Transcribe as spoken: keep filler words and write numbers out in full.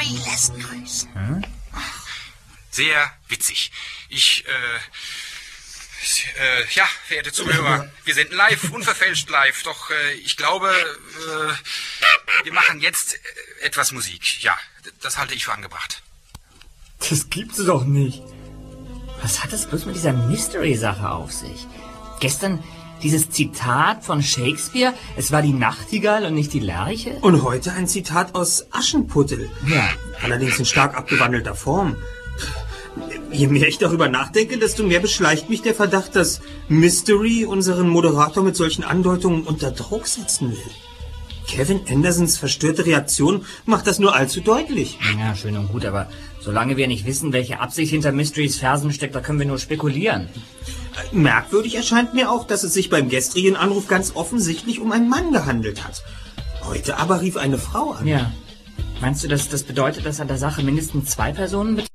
Mystery lässt grüßen. Hm? Sehr witzig. Ich, äh, äh, ja, verehrte Zuhörer, wir senden live, unverfälscht live, doch äh, ich glaube, äh, wir machen jetzt etwas Musik. Ja, das halte ich für angebracht. Das gibt's doch nicht. Was hat das bloß mit dieser Mystery-Sache auf sich? Gestern dieses Zitat von Shakespeare, es war die Nachtigall und nicht die Lerche? Und heute ein Zitat aus Aschenputtel. Ja. Allerdings in stark abgewandelter Form. Je mehr ich darüber nachdenke, desto mehr beschleicht mich der Verdacht, dass Mystery unseren Moderator mit solchen Andeutungen unter Druck setzen will. Kevin Andersons verstörte Reaktion macht das nur allzu deutlich. Ja, schön und gut, aber solange wir nicht wissen, welche Absicht hinter Mysterys Versen steckt, da können wir nur spekulieren. Merkwürdig erscheint mir auch, dass es sich beim gestrigen Anruf ganz offensichtlich um einen Mann gehandelt hat. Heute aber rief eine Frau an. Ja. Meinst du, dass das bedeutet, dass an der Sache mindestens zwei Personen beteiligt